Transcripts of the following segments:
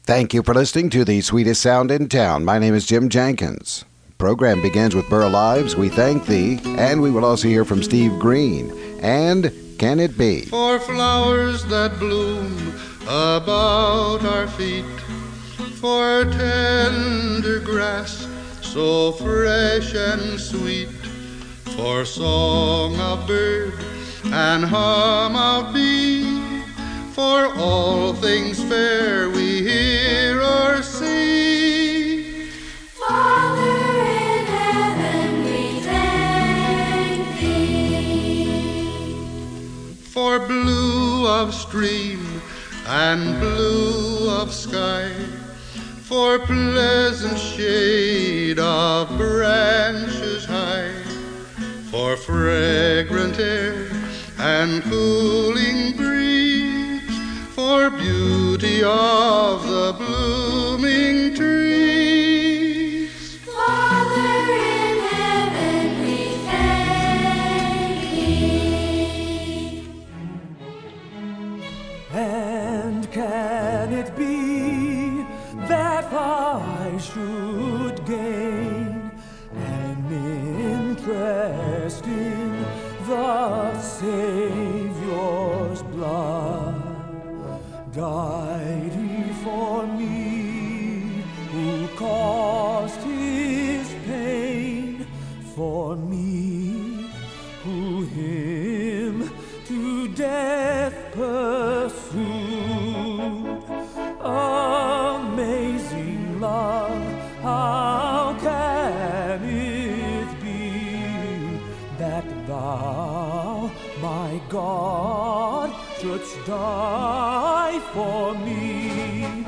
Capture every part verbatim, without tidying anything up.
Thank you for listening to the sweetest sound in town. My name is Jim Jenkins. Program begins with Burl Ives, We Thank Thee, and we will also hear from Steve Green. And Can It Be? For flowers that bloom about our feet, for tender grass so fresh and sweet, for song of bird and hum of bee, for all things fair we hear or see. Father in heaven, we thank thee. For blue of stream and blue of sky, for pleasant shade of branches high, for fragrant air and cooling breeze, for beauty of the blooming trees. Father in heaven, we thank thee. And can it be that I should gain an interest in the Savior's blood? Died he for me, who caused his pain, for me, who him to death pursued. Amazing love, how can it be that thou, my God, shouldst die for me?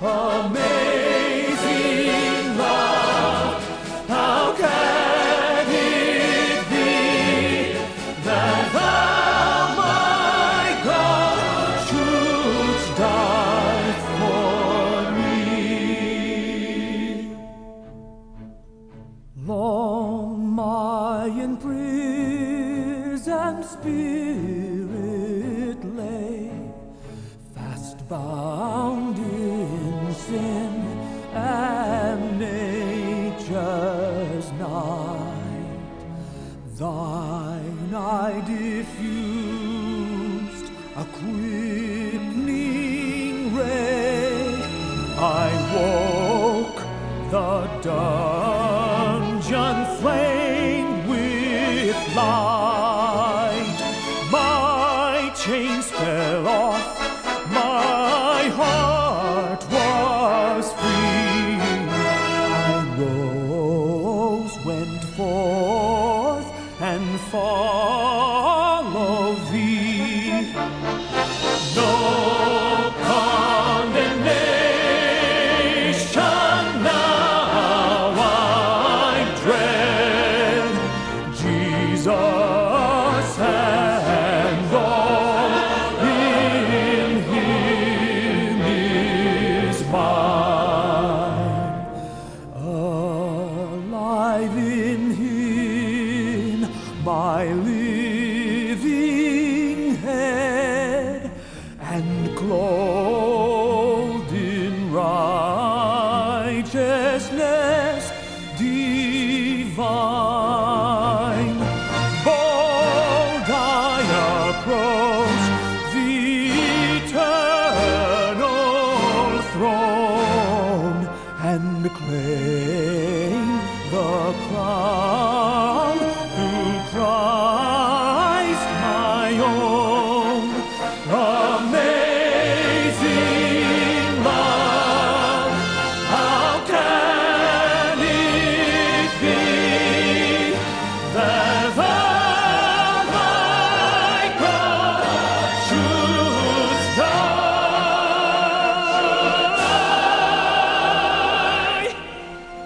Amazing love, how can it be that thou, my God, shouldst die for me? Long my imprisoned spirit lay, fast bound in sin and nature's night. Thine eye diffused a quickening ray. I woke the dungeon flamed with light. My chains fell off, my heart was free. I rose, went forth, and followed thee. No condemnation now I dread. Jesus and all in him is mine. Alive in him, my living head, and clothed in righteousness divine. Bold I approach the eternal throne and claim the crown through Christ my own. Amazing love, how can it be that thou, my God, shouldst die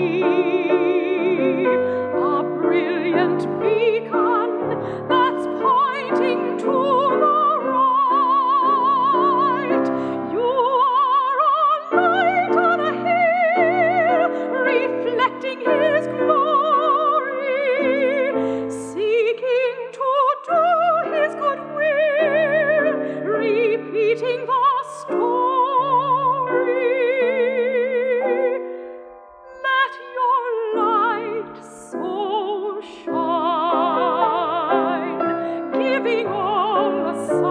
a brilliant beacon that's pointing to the right. You are a light on a hill, reflecting His glory, seeking to do His good will, repeating the story. Let your light so shine, giving all a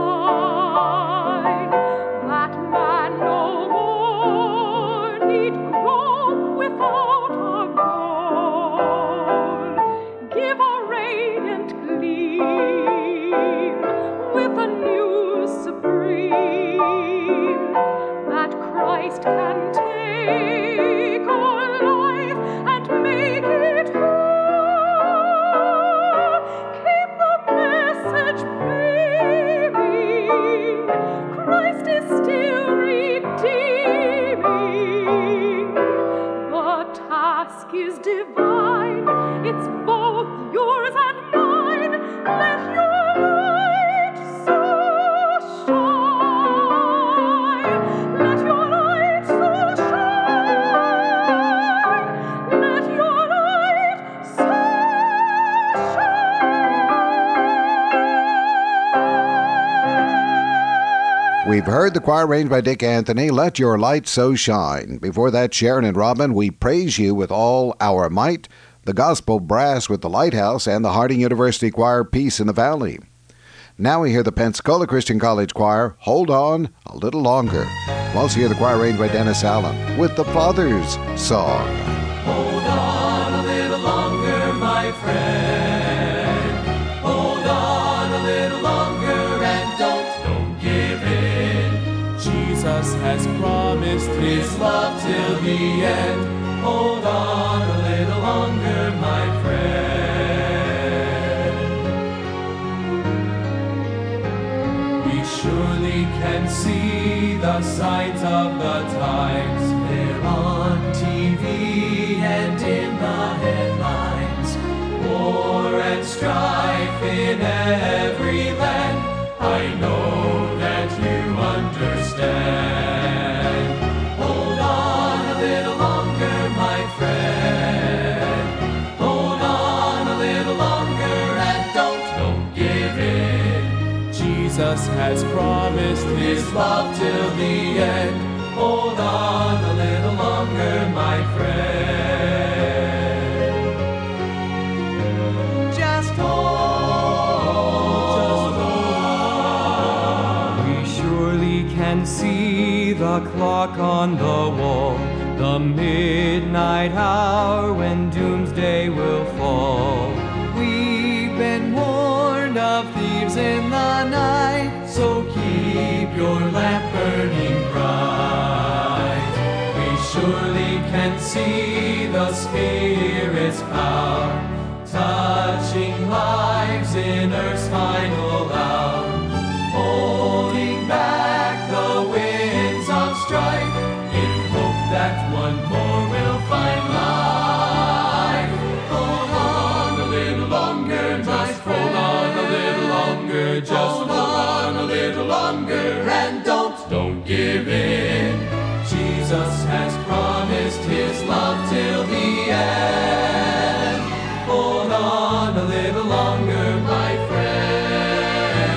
sign that man no more need grope without a goal. Give a radiant gleam with the news supreme that Christ can take our life and make it whole. Keep the message beaming, Christ is still redeeming. The task is divine, it's both yours and mine. Let your light so shine. Let your light so shine. Let your light so shine. We've heard the choir arranged by Dick Anthony, Let Your Light So Shine. Before that, Sharon and Robin, We Praise You With All Our Might, the Gospel Brass with the Lighthouse, and the Harding University Choir, Peace in the Valley. Now we hear the Pensacola Christian College Choir, Hold On a Little Longer. We'll also hear the choir arranged by Dennis Allen with the Father's Song. Hold on a little longer, my friend. Hold on a little longer and don't, don't give in. Jesus has promised His love till the end. Hold on a little longer, my friend. We surely can see the signs of the times. They're on T V and in the headlines. War and strife in every land. I know that you understand. Hold on a little longer, my friend. Hold on a little longer and don't, don't give in. Jesus has promised His love till the end. Hold on a little longer, my friend. Just hold, just hold. We surely can see the clock on the wall, the midnight hour when doomsday will fall. We've been warned of thieves in the night, so keep your lamp burning bright. We surely can see the Spirit's power, touching lives in earth's final hour, holding back the winds of strife, in hope that one more will find life. Hold on a little longer, just hold on a little longer, just hold on a little longer, and don't, don't give in. Jesus has promised His love till the end. Hold on a little longer, my friend.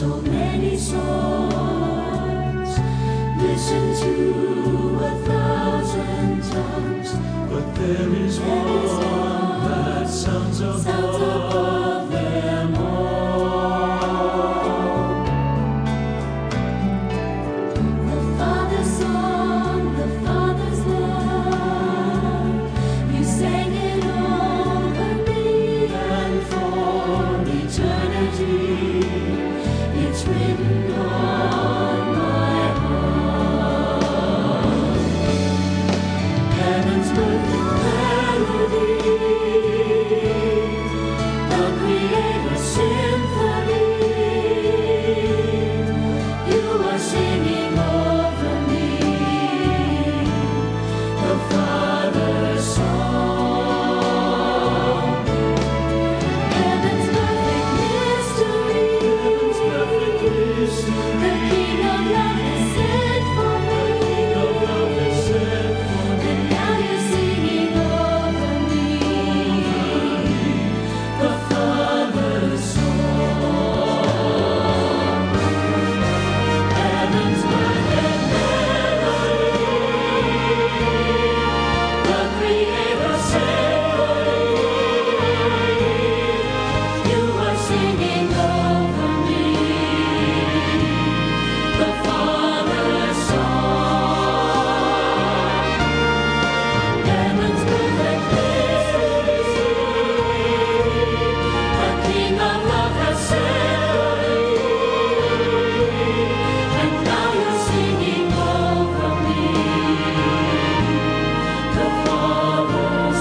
so many songs. Listen to a thousand tongues, But there is one that sounds sounds above above them all. The Father's song, the Father's love, you sang it over me and for eternity. It's written on my heart. Heaven's perfect melody, the Creator's symphony. You are singing over me, the Father's song. Heaven's perfect mystery, the King of love has sent for me. And now you're singing over me, the Father's song. Heaven's perfect melody, the Creator's symphony. You are singing over me, the Father's song. Heaven's perfect mystery, the King of love has sent for me. And now you're singing over me, the Father's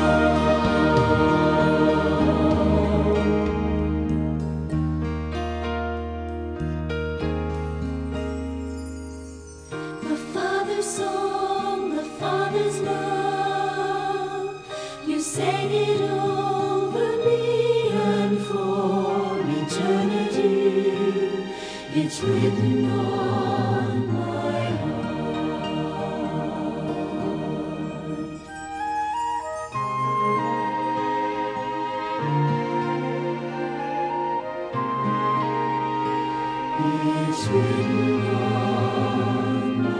song. The Father's song, the Father's love, you sang it over me and for eternity. It's written on my heart. It's written on my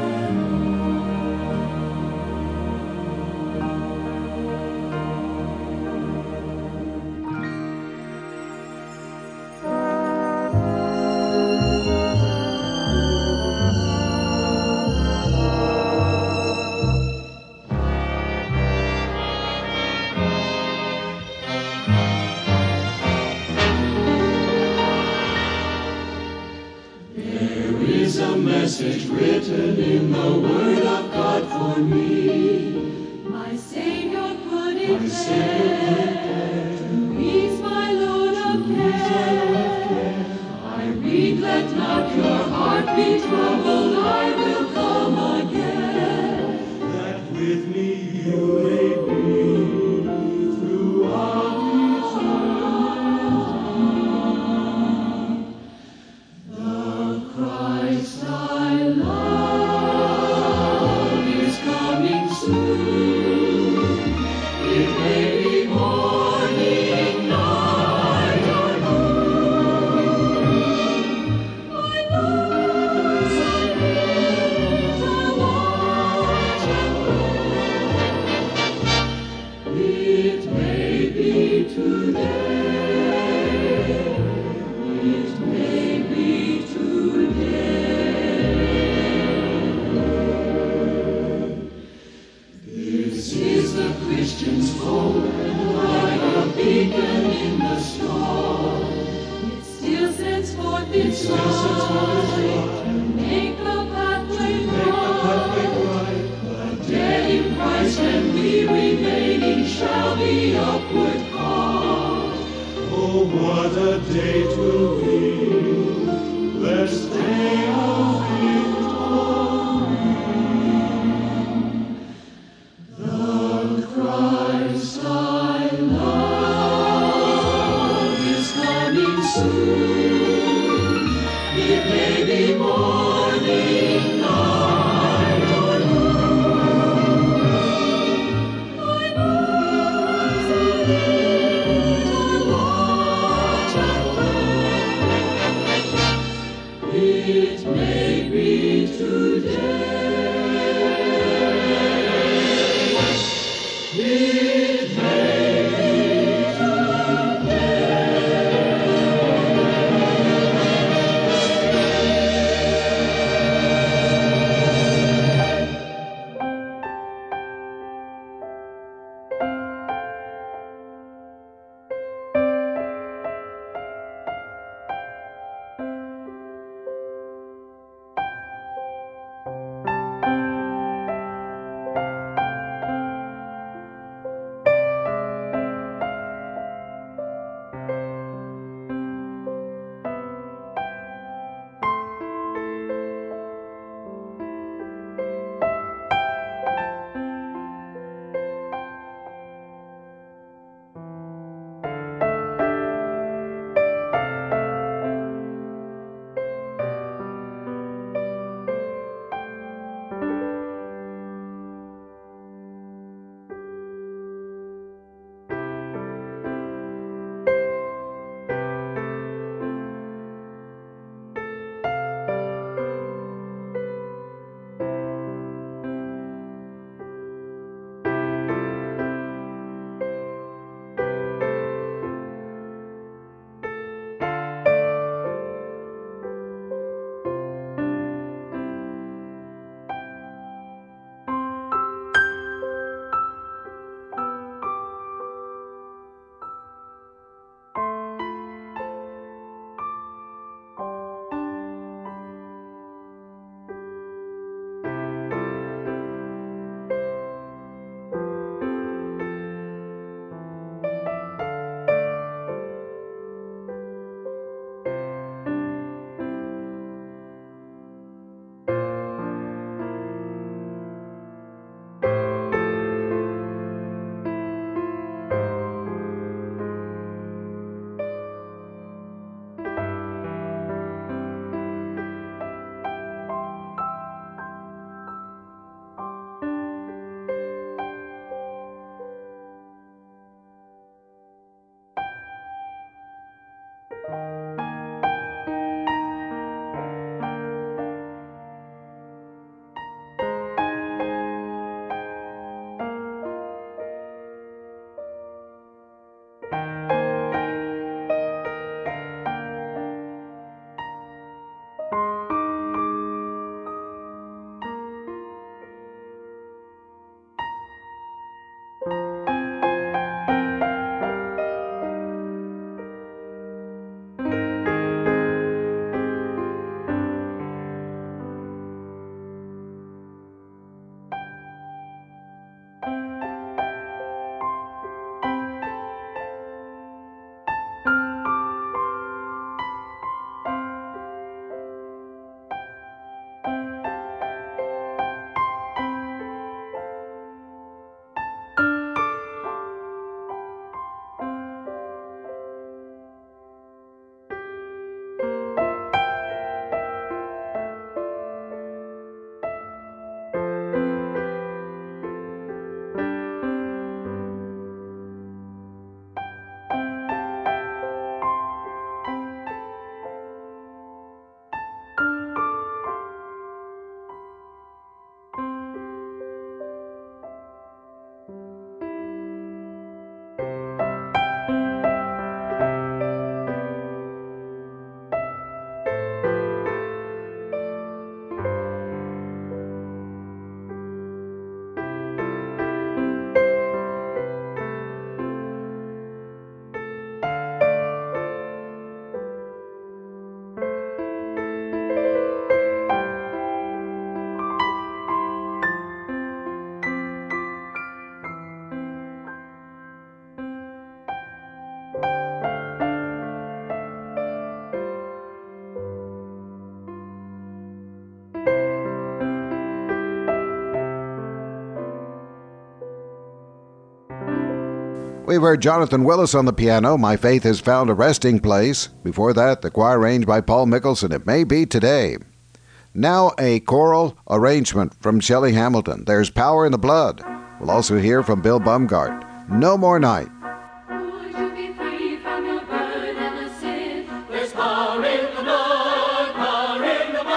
There is a message written in the Word of God for me. My Savior put it My Savior there to ease my load of care. I read, let not your heart be troubled, I will come again. that with me you may be throughout Christ I love is coming soon. It may be morning, night, or noon. My loves I read, I watch and pray. It may be today. It may be This is the Christian's hope, like a beacon in the storm. It still sends forth its light to make the pathway bright. The dead in Christ and we remaining shall be upward called. Oh, what a day 'twill be, blessed day of victory. The Christ I love is coming soon. It may be morning, night, or noon. My loves I read, I watch and pray. It may be today. It may be today. We've heard Jonathan Willis on the piano, My Faith Has Found a Resting Place. Before that, the choir arranged by Paul Mickelson, It May Be Today. Now a choral arrangement from Shelley Hamilton, There's Power in the Blood. We'll also hear from Bill Bumgart, No More Night. Would you be free from your burden of sin? There's power in the blood, power in the blood.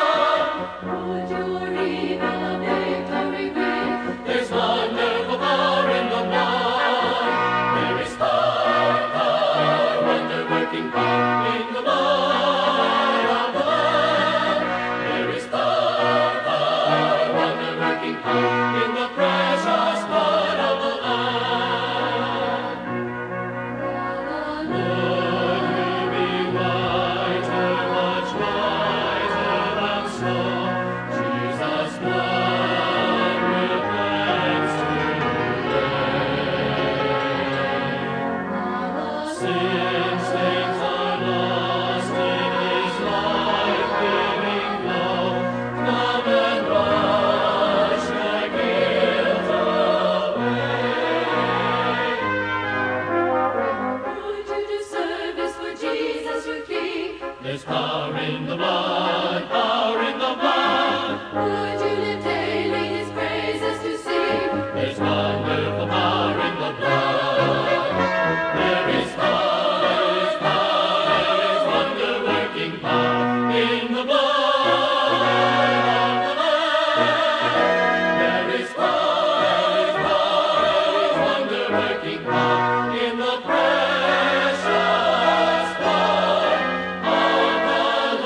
There's power in the blood, power in the blood. Would you live daily his praises to sing? There's wonderful power in the blood. There is power, there is power, there is wonder-working power in the blood of the Lamb. There is power, there is power, there is wonder-working power in the precious blood of the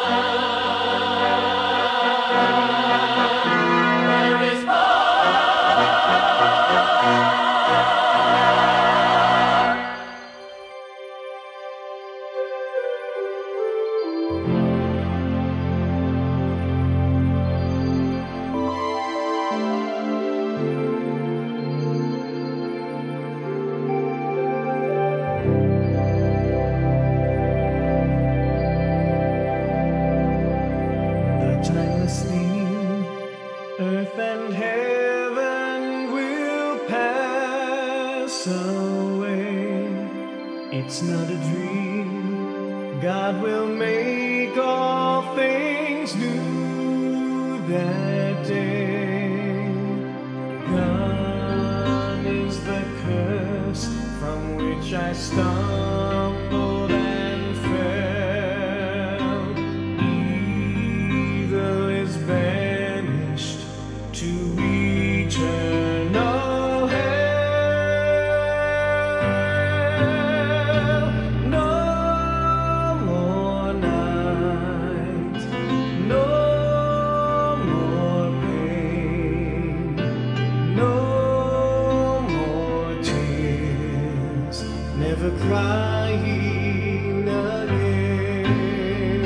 Lamb. There is The timeless theme, earth and heaven will pass away. It's not a dream, God will make all things new that day. Gone is the curse from which I stumbled and fell. Evil is banished to eternal hell. No more night, no more pain, no more tears, never crying again.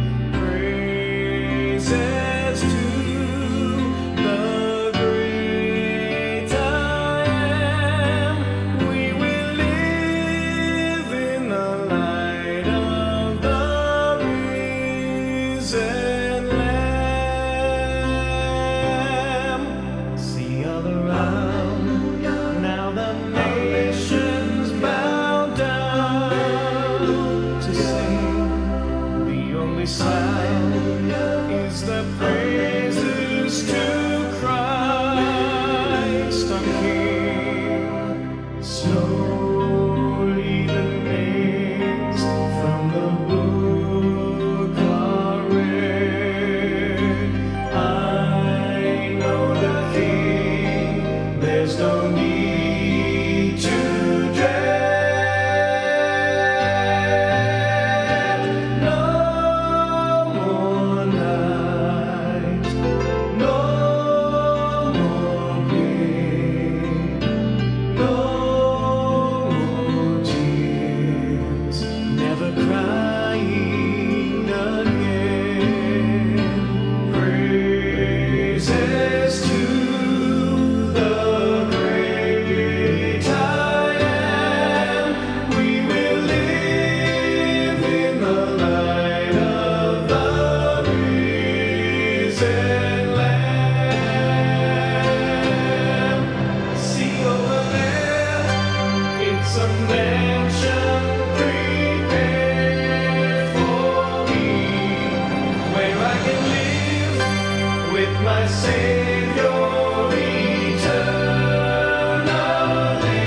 Praises to the great I am. We will live in the light of the risen Lamb. See all around, now the nations bow down to sing. The only sound is the praises to Christ our King. Slowly the names from the book are read. I know the King, there's no need to dread. No more night, no more pain, no more tears, never crying again. Praises to the great I am. We will live in the light of the risen Lamb. See over there, it's a mansion prepared for me, where I can live with my Savior eternally.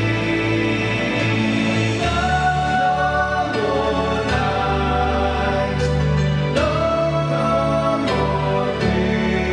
No more night, no more pain,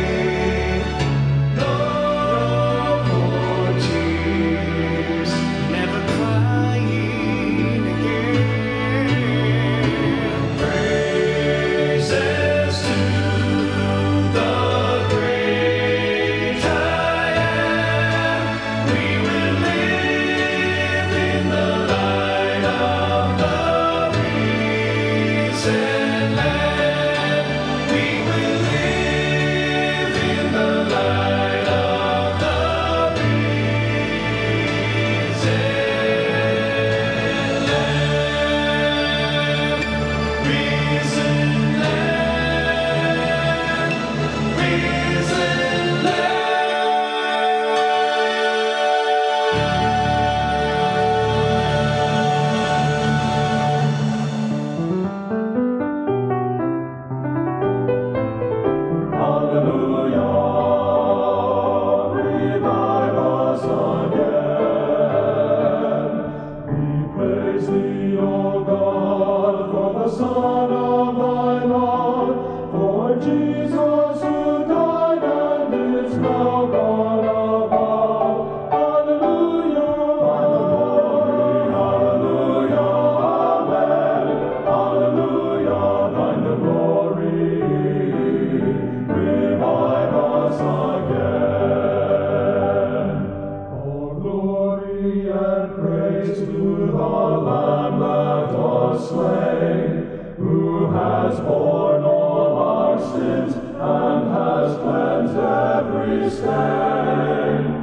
has borne all our sins and has cleansed every stain.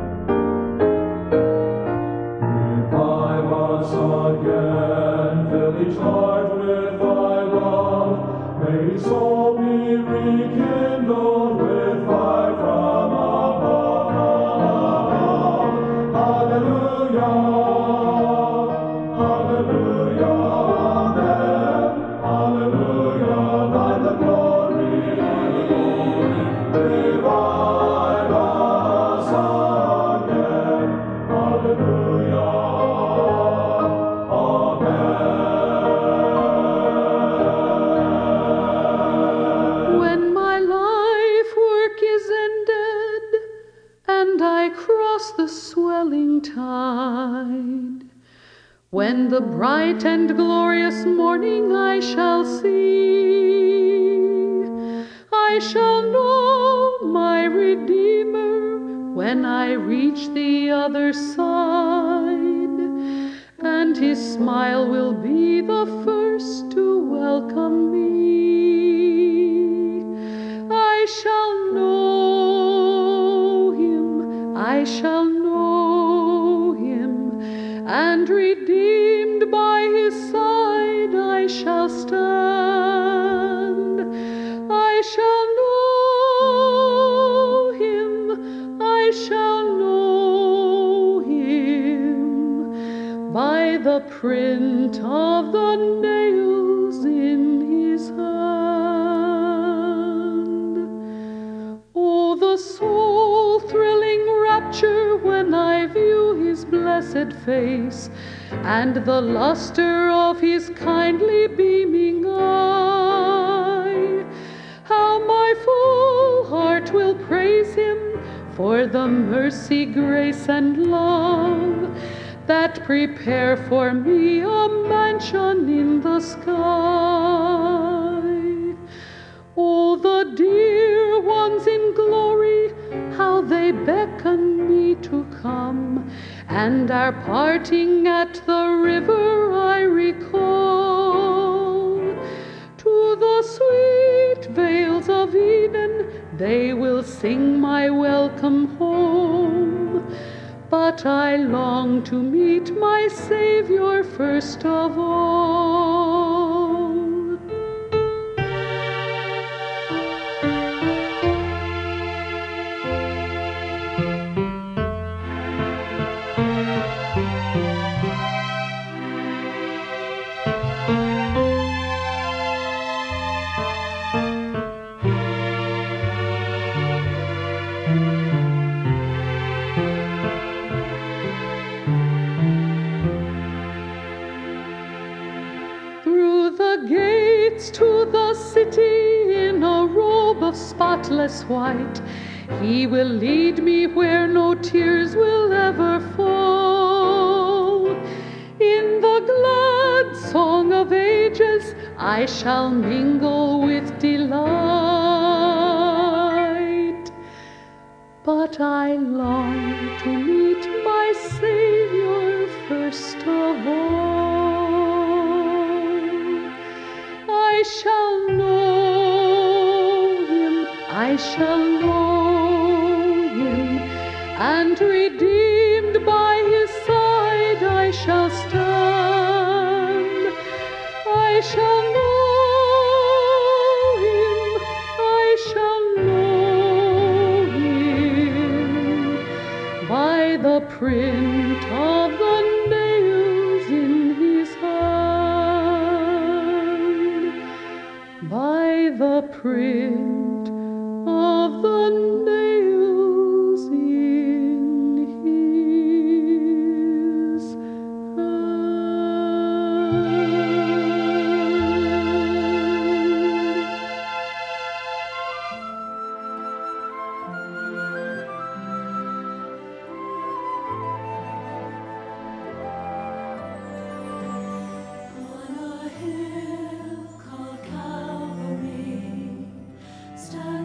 Revive us again, fill each heart with thy love. May each soul be rekindled with fire from above, from above. Hallelujah. The swelling tide, when the bright and glorious morning I shall see, I shall know my Redeemer when I reach the other side, and his smile will be the first to welcome me. I shall know him, I shall know him, and redeemed by his side I shall stand. I shall know him, I shall know him, by the print of the nails in his hand. Oh, the soul-thrilling rapture when I view his blessed face, and the luster of his kindly beaming eye. How my full heart will praise him for the mercy, grace, and love that prepare for me a mansion in the sky. Oh, the dear ones in glory, how they beckon me to come, and our parting at the river I recall. To the sweet vales of Eden they will sing my welcome home, but I long to meet my Savior first of all. To the city in a robe of spotless white, he will lead me where no tears will ever fall. In the glad song of ages I shall mingle with delight, but I long to meet my Savior first of all. I shall know him, I shall know him, and redeemed by his side I shall stand. I shall know him, I shall know him, by the print of the nails in his hand, by the print of the nails in his On a hill called Calvary stands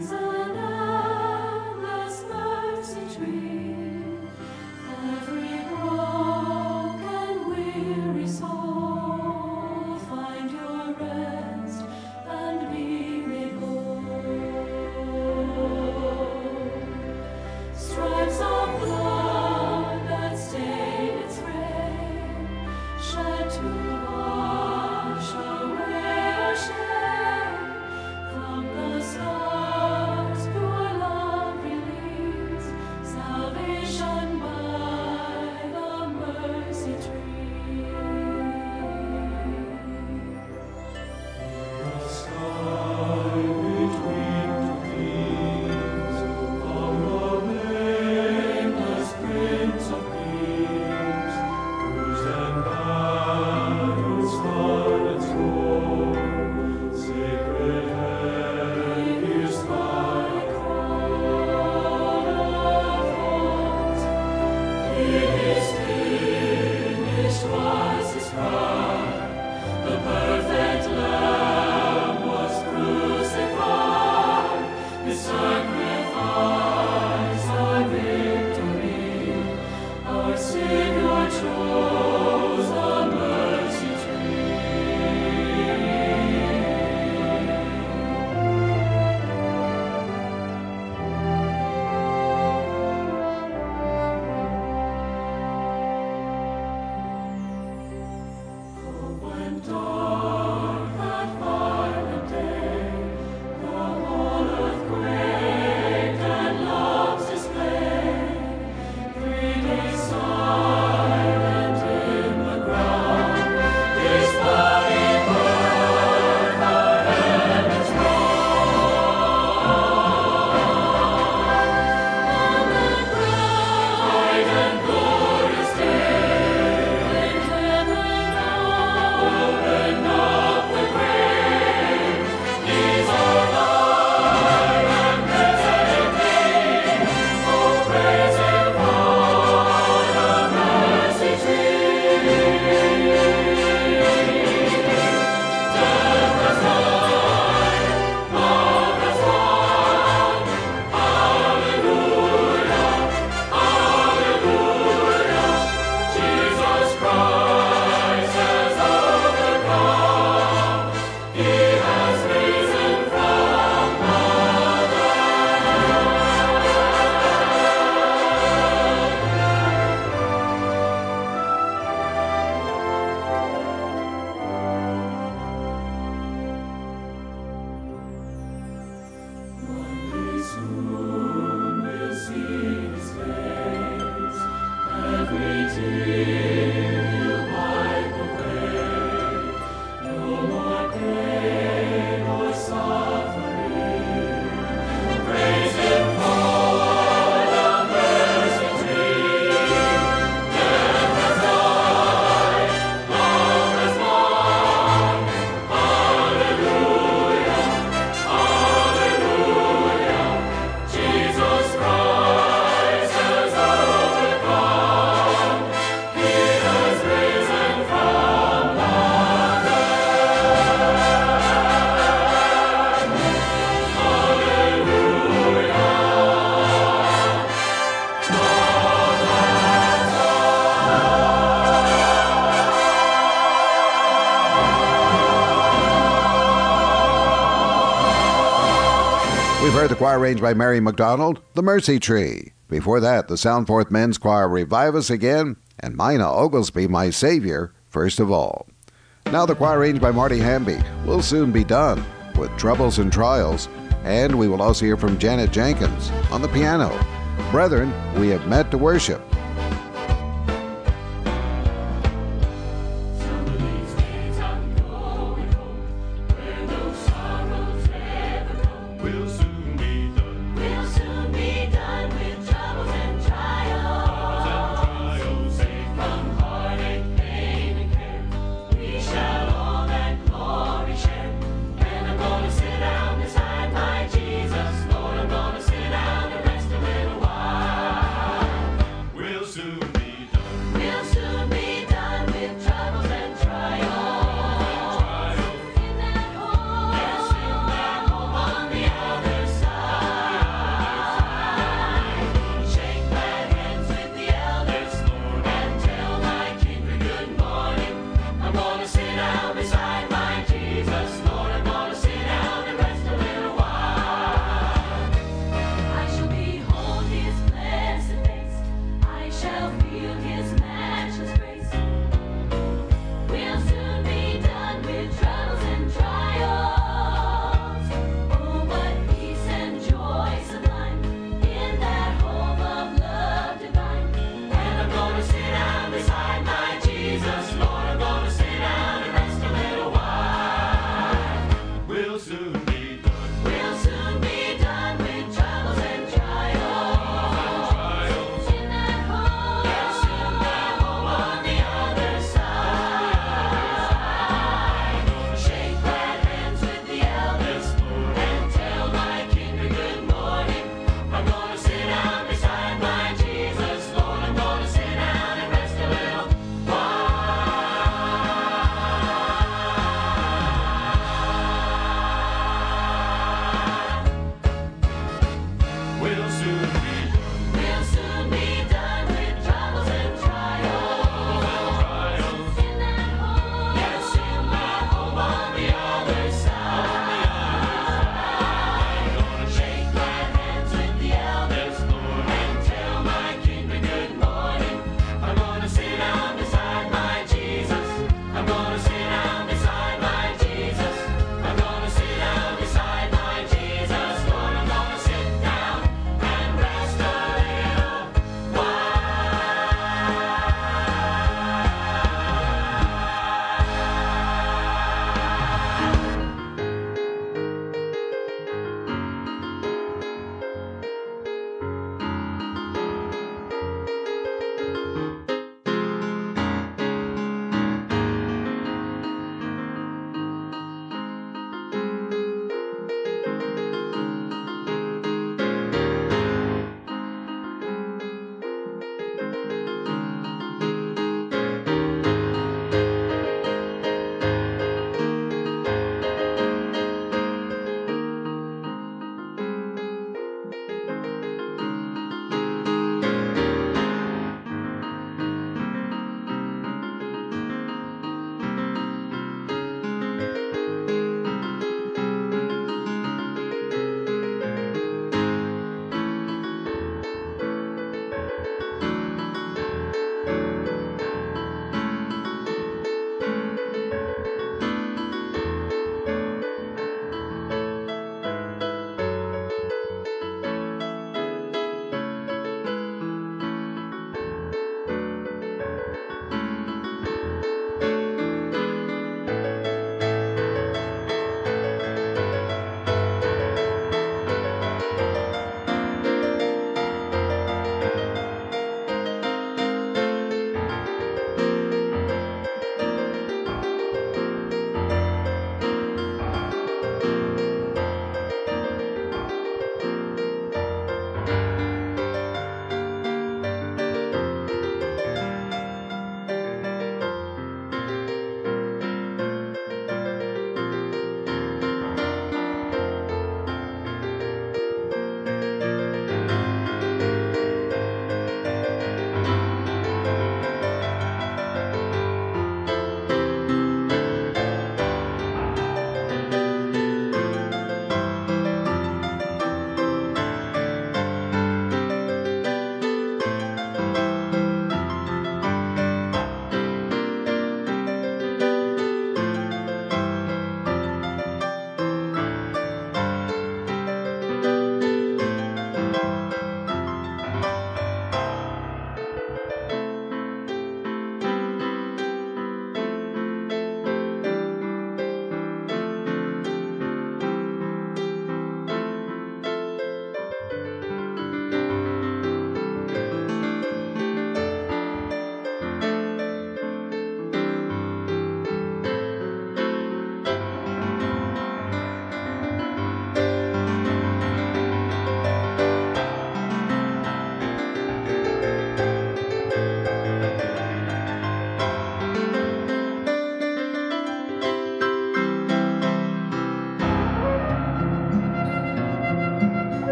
We've heard the choir arranged by Mary McDonald, The Mercy Tree. Before that, the Soundforth Men's Choir, Revive Us Again, and Mina Oglesby, My Savior, First of All. Now the choir arranged by Marty Hamby will soon be done with Troubles and Trials, and we will also hear from Janet Jenkins on the piano. Brethren, we have met to worship. We'll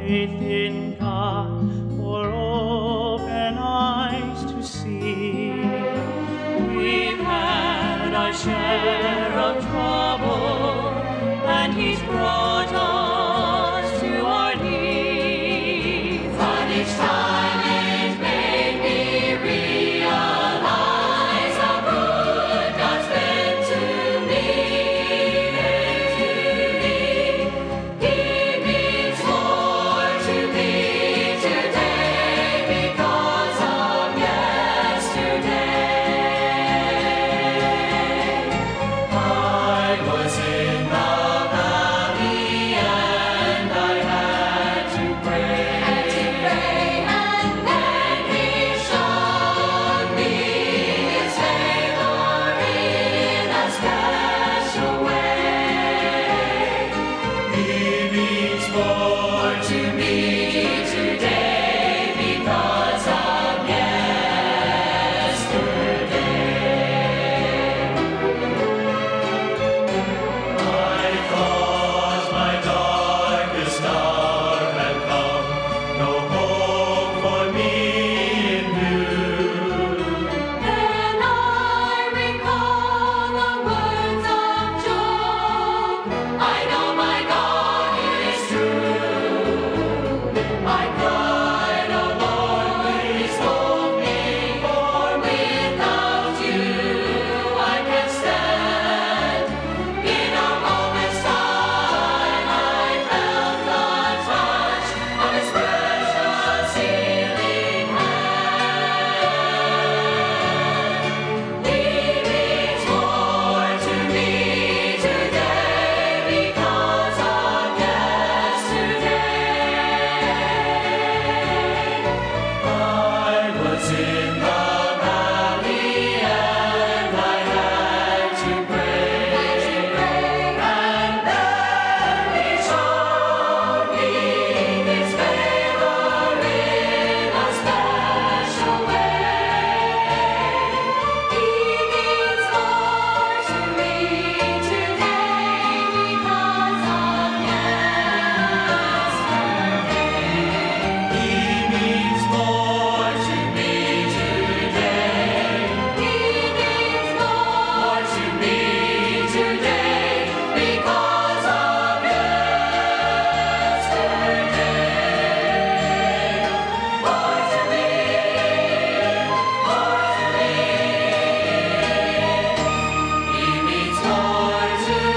faith in God for open eyes to see. We've had our share of trouble, and He's brought us to our knees. But each time it made me realize how good God's been to me. He means more to me today because of yesterday. I was in the valley and I had to pray. Had to pray, and then He showed me His favor in a special way. He means more to me today because of yesterday. I thought my darkest hour had come, no hope for me in you. Then I recall the words of Job. I know my God is true. I cried, "Oh Lord, please hold me, for without you I can't stand." In a moment's time I felt the touch of His precious healing hand. He means more to me today because of yesterday. I was in the valley and I had to pray. And then He showed me His favor in a special way. He means more to me today because of yesterday. He means more to me today. He means more to me today because of yesterday. More to me, more to me. He means more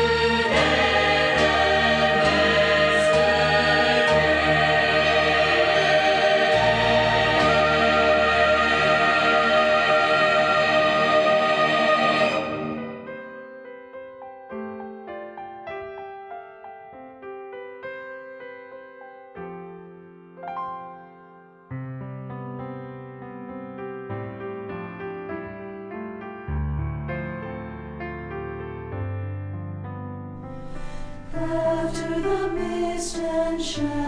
After the mist and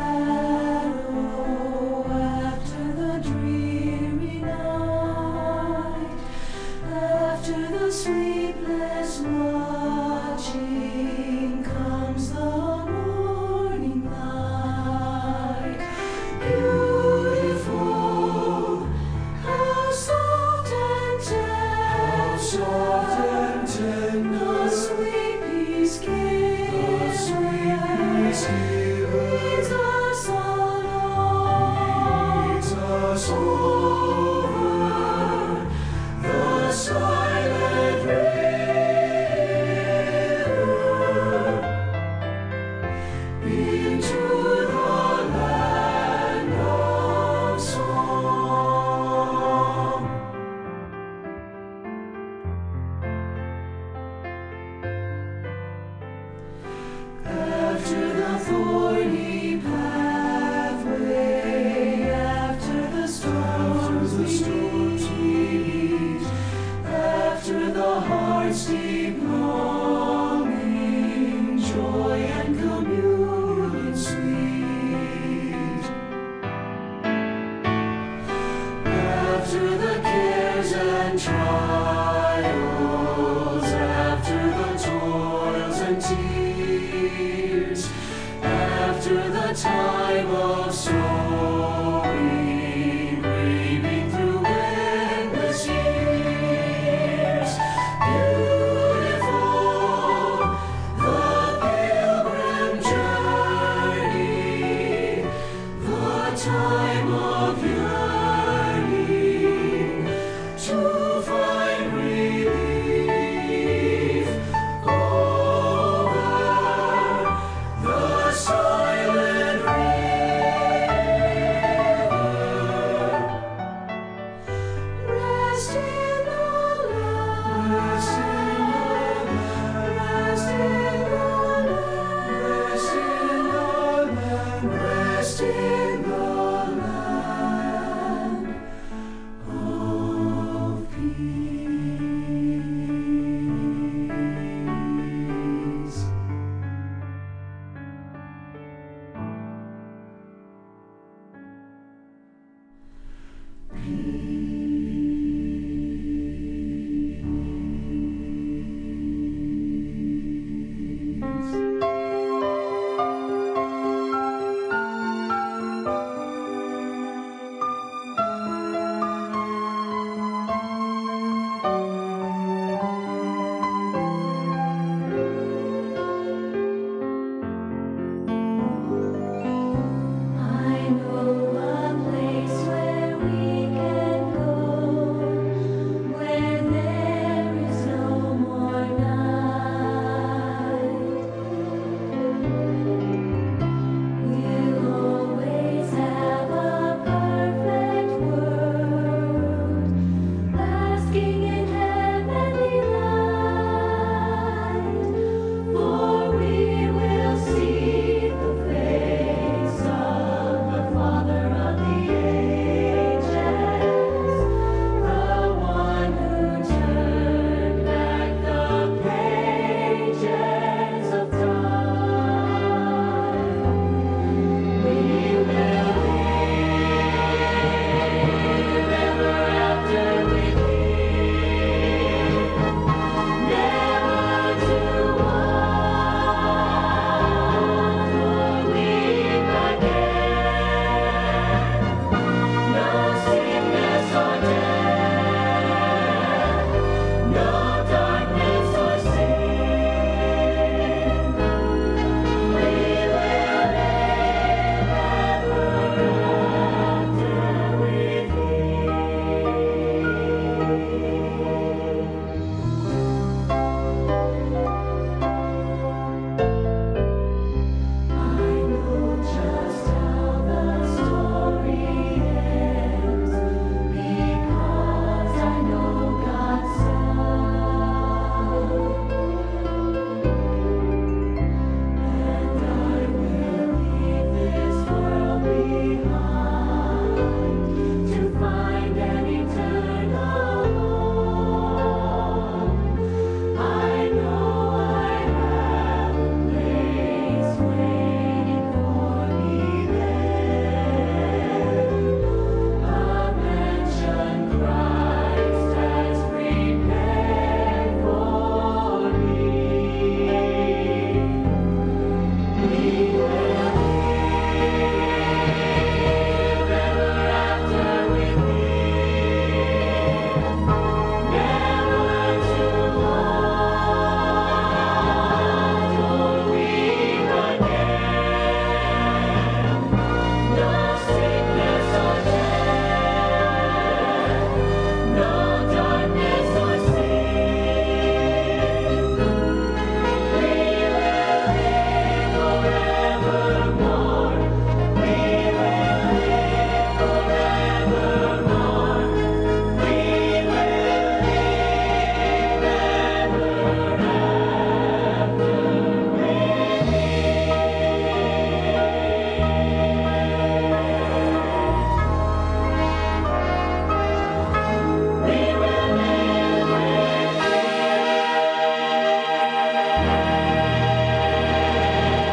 shadow, after the dreary night, after the sleepless watching, comes the morning light. Beautiful, how soft and tender, the sweet peace gives, leads us along, over the silent river, into the land of song. After the thorny pathway, after the storms we meet, after the heart's deep longing, joy and communion sweet. After the cares and trials, after the toils and tears, after the time of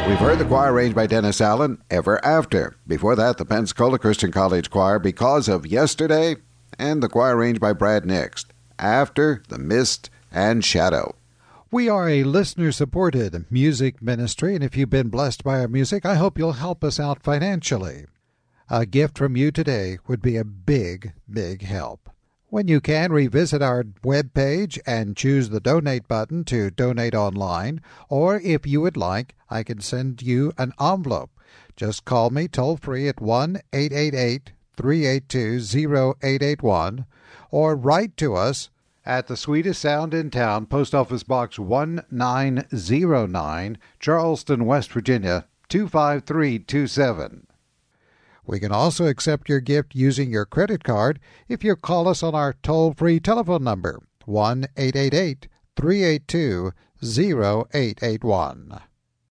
We've heard the choir arranged by Dennis Allen, Ever After. Before that, the Pensacola Christian College Choir, Because of Yesterday, and the choir arranged by Brad Nix, After the Mist and Shadow. We are a listener-supported music ministry, and if you've been blessed by our music, I hope you'll help us out financially. A gift from you today would be a big, big help. When you can, revisit our webpage and choose the donate button to donate online, or if you would like, I can send you an envelope. Just call me toll-free at one eight eight eight, three eight two, zero eight eight one, or write to us at the sweetest sound in town, Post Office Box one nine zero nine, Charleston, West Virginia, two five three two seven. We can also accept your gift using your credit card if you call us on our toll-free telephone number, one eight eight eight, three eight two, zero eight eight one.